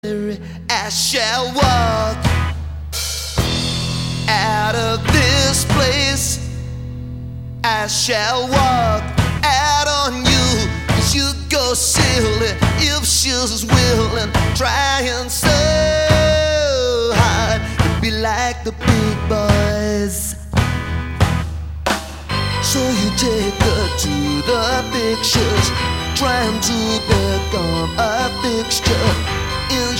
I shall walk out of this place. I shall walk out on you, 'cause you go silly if she's willing, trying so hard to be like the big boys. So you take her to the pictures, trying to become a fixture in